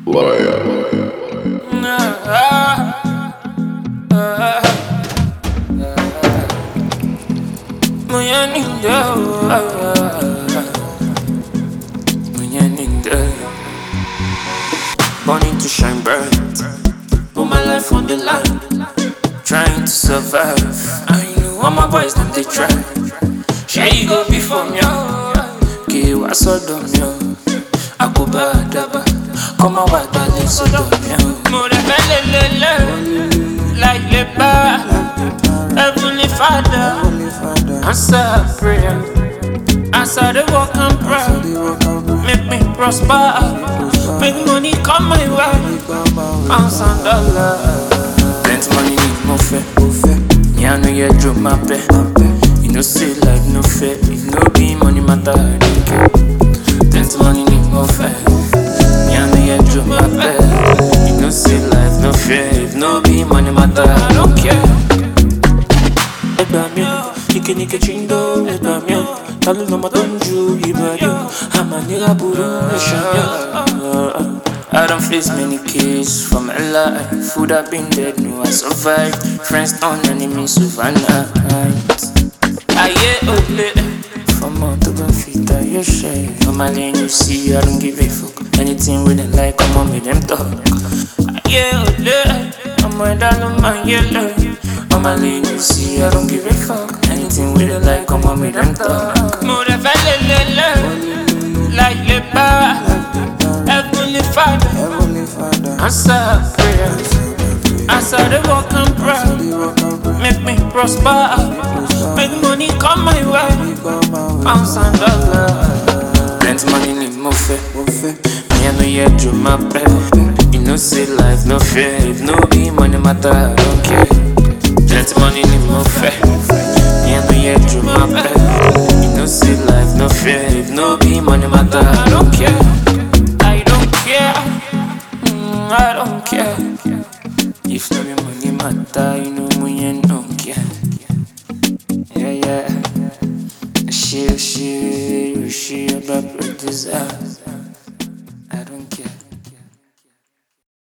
Born to shine bright, put my life on the line, trying to survive. I know all my boys them they try. Share you go before me, okay, what's all done, yo? Akuba daba, come on, what that is so done, yo. More like the bar, Heavenly Father, answer prayer, answer the walk and pray, make me prosper, make money come my way, $1,000. Plenty money need more fair, me I know you drop my pay, you know say life no fair, if no be money matter I don't care. Plenty money need more fair, me I know you drop my pay, you know say life no fair, if no be money matter I don't care. Nike chindo ebamyo Talu no matonju ibayo Hamaniga buru eshamyo. I don't face many cases from my life. Food I've been dead, no I survived. Friends on enemies overnight. Aye ole from out to the feet I you share. On my lane you see I don't give a fuck. Anything with them like come on with them talk. Aye ole I'm my down my yellow. On my lane you see I don't give a fuck. Anything with it like come on me them talk. More than like the bar, Heavenly Father, answer prayers, answer the walk and pray, make me prosper, make money come my way, $1,000. Plenty money need more fair, me I know you do my pay. You know say life no fair, if no be money matter I don't care. Plenty money need more fair. Me and the edge of my bed. You know say life no fair. If no be money matter I don't care. I don't care. I don't care. If no be money matter, you know me and don't care. Yeah. She about desire.